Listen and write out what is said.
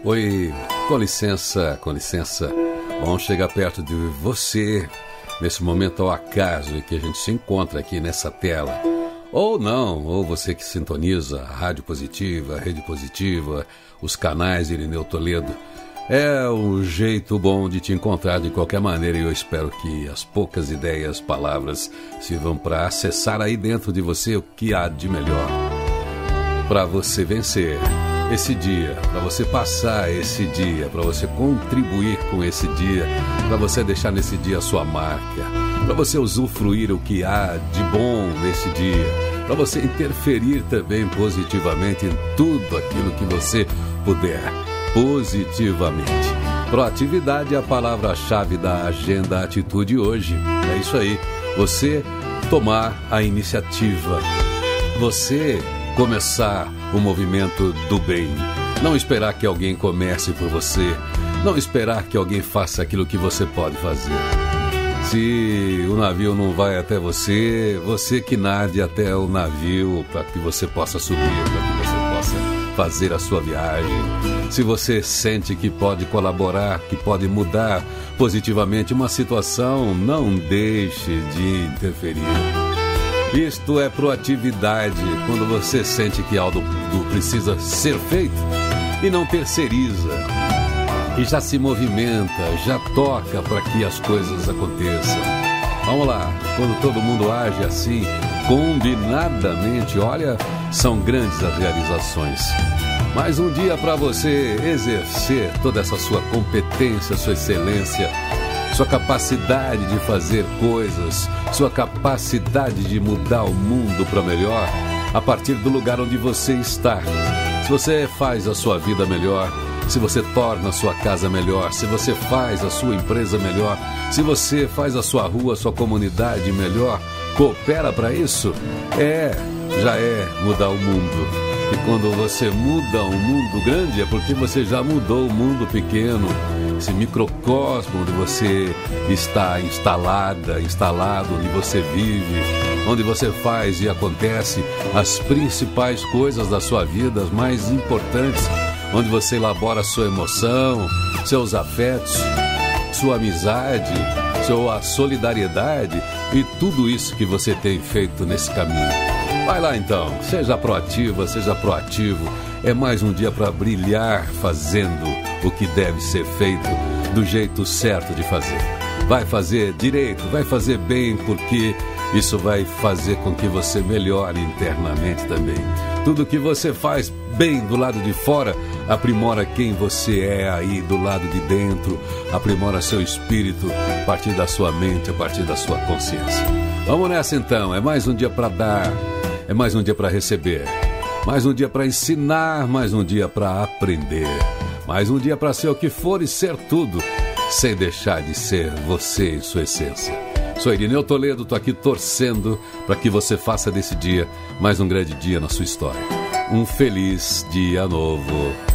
Oi, com licença, com licença. Vamos chegar perto de você nesse momento ao acaso em que a gente se encontra aqui nessa tela. Ou não, ou você que sintoniza a Rádio Positiva, a Rede Positiva, os canais Irineu Toledo. É um jeito bom de te encontrar de qualquer maneira e eu espero que as poucas ideias, palavras sirvam para acessar aí dentro de você o que há de melhor. Para você vencer esse dia, para você passar esse dia, para você contribuir com esse dia, para você deixar nesse dia a sua marca, para você usufruir o que há de bom nesse dia, para você interferir também positivamente em tudo aquilo que você puder, positivamente. Proatividade é a palavra-chave da agenda Atitude hoje. É isso aí, você tomar a iniciativa, você começar o movimento do bem. Não esperar que alguém comece por você. Não esperar que alguém faça aquilo que você pode fazer. Se o navio não vai até você, você que nade até o navio para que você possa subir, para que você possa fazer a sua viagem. Se você sente que pode colaborar, que pode mudar positivamente uma situação, não deixe de interferir. Isto é proatividade, quando você sente que algo precisa ser feito e não terceiriza. E já se movimenta, já toca para que as coisas aconteçam. Vamos lá, quando todo mundo age assim, combinadamente, olha, são grandes as realizações. Mais um dia para você exercer toda essa sua competência, sua excelência, sua capacidade de fazer coisas, sua capacidade de mudar o mundo para melhor a partir do lugar onde você está. Se você faz a sua vida melhor, se você torna a sua casa melhor, se você faz a sua empresa melhor, se você faz a sua rua, a sua comunidade melhor, coopera para isso, já é mudar o mundo. E quando você muda um mundo grande é porque você já mudou o mundo pequeno, esse microcosmo onde você está instalado, onde você vive, onde você faz e acontece as principais coisas da sua vida, as mais importantes, onde você elabora sua emoção, seus afetos, sua amizade, sua solidariedade e tudo isso que você tem feito nesse caminho. Vai lá então, seja proativa, seja proativo. É mais um dia para brilhar fazendo o que deve ser feito do jeito certo de fazer. Vai fazer direito, vai fazer bem, porque isso vai fazer com que você melhore internamente também. Tudo que você faz bem do lado de fora, aprimora quem você é aí do lado de dentro, aprimora seu espírito a partir da sua mente, a partir da sua consciência. Vamos nessa então, é mais um dia para dar, é mais um dia para receber, mais um dia para ensinar, mais um dia para aprender, mais um dia para ser o que for e ser tudo, sem deixar de ser você em sua essência. Sou Irineu Toledo, estou aqui torcendo para que você faça desse dia mais um grande dia na sua história. Um feliz dia novo.